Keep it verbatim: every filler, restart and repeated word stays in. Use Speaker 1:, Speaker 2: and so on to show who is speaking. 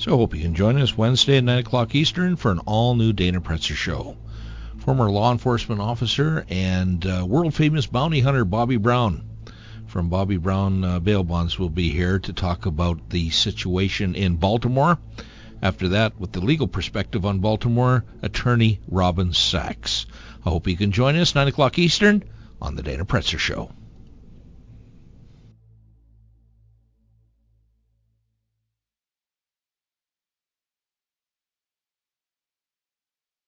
Speaker 1: So I hope you can join us Wednesday at nine o'clock Eastern for an all-new Dana Pretzer Show. Former law enforcement officer and uh, world-famous bounty hunter Bobby Brown from Bobby Brown uh, Bail Bonds will be here to talk about the situation in Baltimore. After that, with the legal perspective on Baltimore, attorney Robin Sachs. I hope you can join us nine o'clock Eastern on the Dana Pretzer Show.